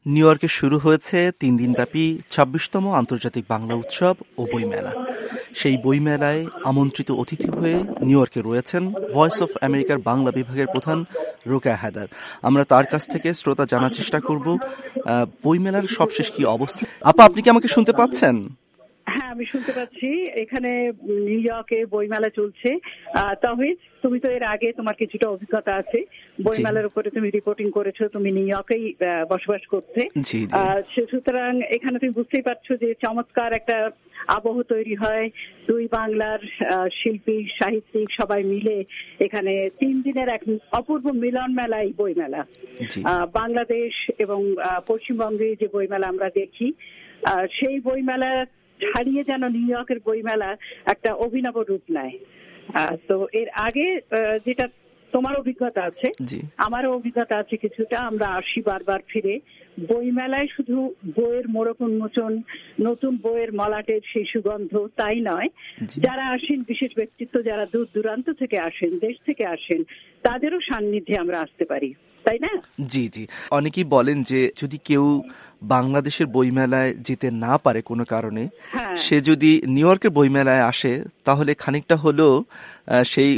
New ইয়র্কে শুরু হয়েছে 3 দিনব্যাপী 26তম আন্তর্জাতিক বাংলা উৎসব ও বইমেলা। সেই বইমেলায় আমন্ত্রিত অতিথি হয়ে নিউ ইয়র্কে রয়েছেন ভয়েস অফ আমেরিকার বাংলা বিভাগের প্রধান রোকেয়া হায়দার। আমরা তার কাছ থেকে শ্রোতা জানার চেষ্টা করব বইমেলার সবশেষ কি অবস্থা। আপা, আপনি কি আমাকে শুনতে পাচ্ছেন? হ্যাঁ, আমি শুনতে পাচ্ছি। এখানে নিউ ইয়র্কে বইমেলা চলছে। তবে তুমি তো এর আগে তোমার কিছুটা অভিজ্ঞতা আছে, বইমেলার উপরে তুমি রিপোর্টিং করেছো, তুমি নিউ ইয়র্কেই বসবাস করতে। সুতরাং এখানে তুমি বুঝতেই পারছো যে চমৎকার একটা আবহ তৈরি হয়। দুই বাংলার শিল্পী সাহিত্যিক সবাই মিলে এখানে 3 দিনের এক অপূর্ব মিলন মেলা, এই বইমেলা। বাংলাদেশ এবং পশ্চিমবঙ্গে যে বইমেলা আমরা দেখি, সেই বইমেলা ছাড়িয়ে যেন নিউ ইয়র্কের বইমেলা একটা অভিনব রূপ নেয়। তো এর আগে যেটা তোমার অভিজ্ঞতা আছে, আমারও অভিজ্ঞতা আছে কিছুটা। আমরা আসি বারবার ফিরে। বইমেলায় শুধু বইয়ের মোড়ক উন্মোচন, নতুন বইয়ের মলাটের সেই সুগন্ধ তাই নয়, যারা আসেন বিশেষ ব্যক্তিত্ব, যারা দূর দূরান্ত থেকে আসেন, দেশ থেকে আসেন, তাদেরও সান্নিধ্যে আমরা আসতে পারি, তাই না? জি জি, অনেকেই বলেন যে যদি কেউ বাংলাদেশের বইমেলায় যেতে না পারে কোনো কারণে, সে যদি নিউ ইয়র্কের বইমেলায় আসে তাহলে খানিকটা হলেও সেই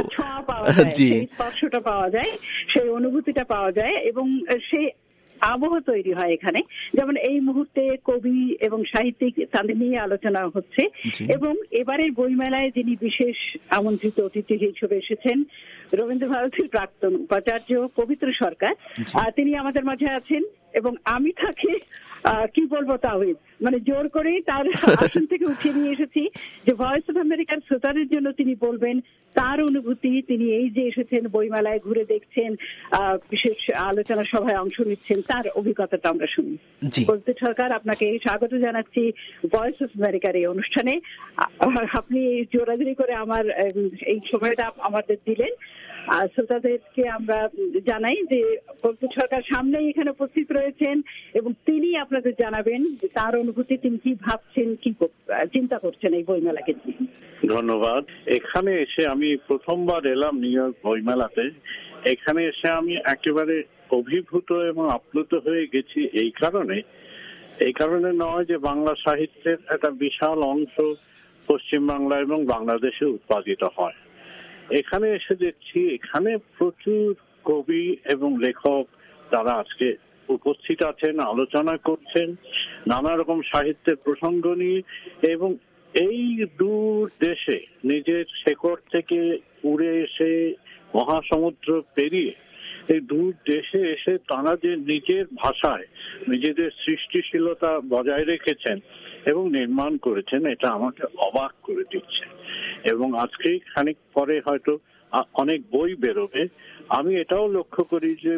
স্পর্শটা পাওয়া যায়, সেই অনুভূতিটা পাওয়া যায় এবং সেই আবহ তৈরি হয় এখানে। যেমন এই মুহূর্তে কবি এবং সাহিত্যিক তাদের নিয়ে আলোচনা হচ্ছে, এবং এবারের বইমেলায় যিনি বিশেষ আমন্ত্রিত অতিথি হিসেবে এসেছেন, রবীন্দ্রভারতীর প্রাক্তন উপাচার্য পবিত্র সরকার, তিনি আমাদের মাঝে আছেন। এবং আমি তাকে কি বলবো, তাওহিদ, মানে জোর করেই তার আসন থেকে উঠিয়ে নিয়ে এসেছি যে ভয়েস অফ আমেরিকার শ্রোতাদের জন্য তিনি বলবেন তার অনুভূতি। তিনি এই যে এসেছেন, বইমেলায় ঘুরে দেখছেন, বিশেষ আলোচনা সভায় অংশ নিচ্ছেন, তার অভিজ্ঞতাটা আমরা শুনি। পবিত্র সরকার, আপনাকে স্বাগত জানাচ্ছি ভয়েস অফ আমেরিকার এই অনুষ্ঠানে। আপনি জোরাজুরি করে আমার এই সময়টা আমাদের দিলেন। শ্রোতাদেরকে আমরা জানাই যে পবিত্র সরকার সামনেই এখানে উপস্থিত রয়েছেন এবং তিনি আপনাদের জানাবেন তার অনুভূতি, তিনি কি ভাবছেন, কি চিন্তা করছেন এই বইমেলাকে। ধন্যবাদ। এখানে এসে আমি প্রথমবার এলাম নিউ ইয়র্ক বইমেলাতে। এখানে এসে আমি একেবারে অভিভূত এবং আপ্লুত হয়ে গেছি। এই কারণে নয় যে বাংলা সাহিত্যের একটা বিশাল অংশ পশ্চিমবাংলা এবং বাংলাদেশে উৎপাদিত হয়। এখানে এসে দেখছি এখানে প্রচুর কবি এবং লেখক তারা আজকে উপস্থিত আছেন, আলোচনা করছেন নানা রকম সাহিত্যের প্রসঙ্গ নিয়ে। এবং এই দূর দেশে নিজের শেকড় থেকে উড়ে এসে মহাসমুদ্র পেরিয়ে এই দূর দেশে এসে তারা যে নিজের ভাষায় নিজেদের সৃষ্টিশীলতা বজায় রেখেছেন এবং নির্মাণ করেছেন, এটা আমাকে অবাক করে দিচ্ছে। এবং আজকে খানিক পরে হয়তো অনেক বই বেরোবে। আমি এটাও লক্ষ্য করি যে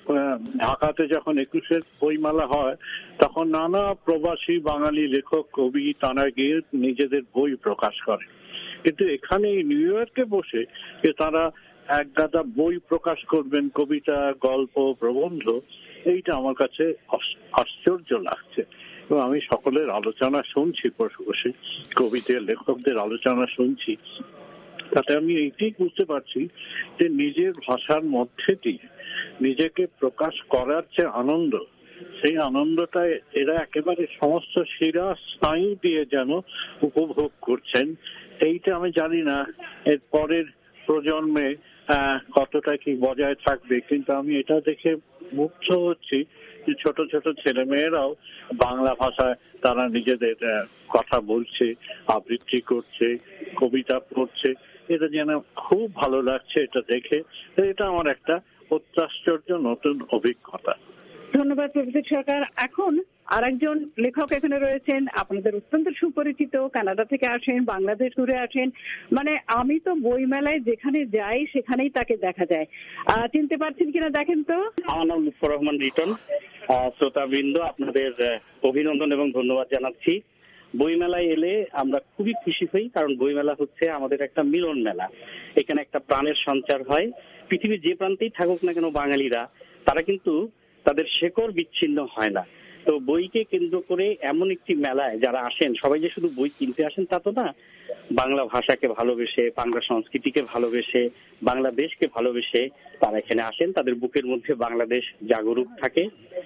ঢাকাতে যখন 21 বইমেলা হয় তখন নানা প্রবাসী বাঙালি লেখক কবি তারা গিয়ে নিজেদের বই প্রকাশ করে, কিন্তু এখানে নিউ ইয়র্কে বসে যে তারা এক গাদা বই প্রকাশ করবেন, কবিতা, গল্প, প্রবন্ধ, এইটা আমার কাছে আশ্চর্য লাগছে। এবং আমি সকলের আলোচনা শুনছি, বসে বসে কবিদের লেখকদের আলোচনা শুনছি, তাতে আমি এইটাই বুঝতে পারছি যে নিজের ভাষার মধ্যে দিয়ে নিজেকে প্রকাশ করার যে আনন্দ, সেই আনন্দটা এরা একেবারে সমস্ত শিরা স্নায়ু দিয়ে যেন উপভোগ করছেন। এইটা আমি জানি না এর পরের প্রজন্মে কতটা কি বজায় থাকবে, কিন্তু আমি এটা দেখে মুগ্ধ হচ্ছি যে ছোট ছোট ছেলে মেয়েরাও বাংলা ভাষায় তারা নিজেদের কথা বলছে, আবৃত্তি করছে, কবিতা পড়ছে। এটা যেন খুব ভালো লাগছে এটা দেখে। এটা আমার একটা অত্যাশ্চর্য নতুন অভিজ্ঞতা। ধন্যবাদ পবিত্র সরকার। এখন আরেকজন লেখক এখানে রয়েছেন, আপনাদের অত্যন্ত সুপরিচিত, কানাডা থেকে আসেন, বাংলাদেশ ঘুরে আসেন, মানে আমি তো বইমেলায় যেখানে যাই সেখানেই তাকে দেখা যায়। চিনতে পারছেন কিনা দেখেন তো। আমার নাম লুৎফর রহমান রিটন। শ্রোতাবৃন্দ, আপনাদের অভিনন্দন এবং ধন্যবাদ জানাচ্ছি। বইমেলায় এলে আমরা খুবই খুশি হই, কারণ বইমেলা হচ্ছে আমাদের একটা মিলন মেলা। এখানে একটা প্রাণের সঞ্চার হয়। পৃথিবীর যে প্রান্তেই থাকুক না কেন বাঙালিরা, তারা কিন্তু তাদের শেকড় বিচ্ছিন্ন হয় না। তো বইকে কেন্দ্র করে এমন একটি মেলায় যারা আসেন, সবাই যে শুধু বই কিনতে আসেন তা তো না, বাংলা ভাষাকে ভালোবেসে, বাংলা সংস্কৃতিকে ভালোবেসে, বাংলাদেশকে ভালোবেসে তারা এখানে আসেন। তাদের বুকের মধ্যে বাংলাদেশ জাগরুক থাকে।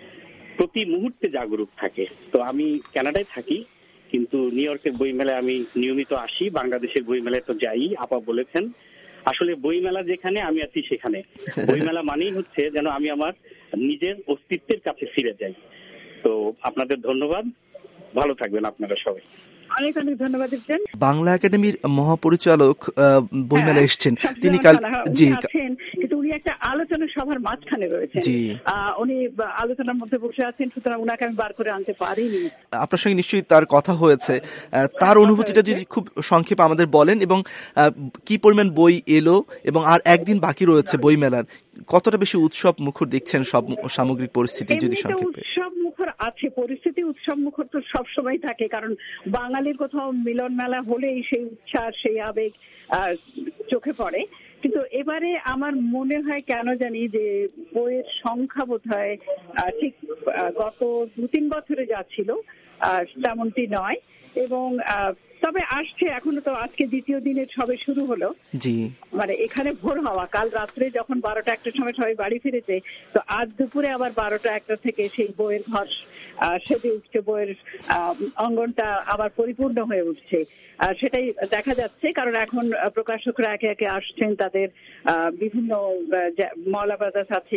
প্রতি মুহূর্তে জাগরুক থাকে। তো আমি কানাডায় থাকি, কিন্তু নিউ ইয়র্কের বইমেলায় আমি নিয়মিত আসি, বাংলাদেশের বইমেলায় তো যাই। আপা বলেছেন আসলে বইমেলা যেখানে আমি আছি সেখানে। বইমেলা মানেই হচ্ছে যেন আমি আমার নিজের অস্তিত্বের কাছে ফিরে যাই। তো আপনাদের ধন্যবাদ, ভালো থাকবেন আপনারা সবাই। অনেক অনেক ধন্যবাদ দিচ্ছেন। বাংলা একাডেমির মহাপরিচালক বইমেলা এসছেন, তিনি কাল কিন্তু উনি একটা আলোচনা সভার মাঝখানে রয়েছেন, উনি আলোচনার মধ্যে বসে আছেন, সুতরাং উনাকে আমি বার করে আনতে পারিনি। আপনার সঙ্গে নিশ্চয়ই তার কথা হয়েছে, তার অনুভূতিটা যদি খুব সংক্ষেপে আমাদের বলেন, এবং কি পরিমাণ বই এলো এবং আর একদিন বাকি রয়েছে বইমেলার, কতটা বেশি উৎসব মুখর দেখছেন সব সামগ্রিক পরিস্থিতি যদি সংক্ষেপে। উৎসব মুখর আছে পরিস্থিতি, উৎসব মুখর তো সবসময় থাকে, কারণ বাঙালির কোথাও মিলন মেলা হলেই সেই উচ্ছ্বাস, সেই আবেগ চোখে পড়ে। কিন্তু এবারে আমার মনে হয় কেন জানি যে বইয়ের সংখ্যা বোধ হয় ঠিক গত 2-3 বছরে যা ছিল তেমনটি নয়, এবং তবে আসছে এখনো। তো আজকে দ্বিতীয় দিনের সবে শুরু হলো, মানে এখানে ভোর হওয়া, কাল রাত্রে যখন 12টা-1টার সময় সবাই বাড়ি ফিরেছে, তো আজ দুপুরে আবার 12টা-1টা থেকে সেই বইয়ের ঘর সেজে উঠছে, বইয়ের অঙ্গনটা আবার পরিপূর্ণ হয়ে উঠছে। সেটাই দেখা যাচ্ছে, কারণ এখন প্রকাশকরা একে একে আসছেন, তাদের বিভিন্ন মওলা ব্রাদার্স আছে,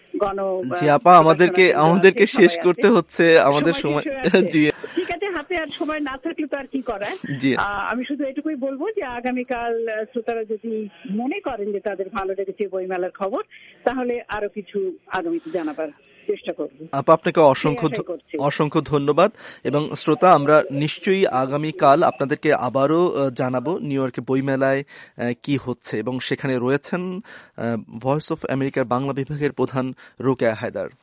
আমাদেরকে শেষ করতে হচ্ছে আমাদের সময়। ঠিক আছে, হাতে আর সময় না থাকলে তো আর কি করার। আমি শুধু এটুকুই বলবো যে আগামীকাল শ্রোতারা যদি মনে করেন যে তাদের ভালো লেগেছে বইমেলার খবর, তাহলে আরো কিছু আগামীতে জানাবার চেষ্টা করব। আপনাকে অসংখ্য ধন্যবাদ। এবং শ্রোতা, আমরা নিশ্চয়ই আগামীকাল আপনাদেরকে আবারও জানাবো নিউ ইয়র্কে বইমেলায় কি হচ্ছে, এবং সেখানে রয়েছেন ভয়েস অফ আমেরিকার বাংলা বিভাগের প্রধান রোকেয়া হায়দার।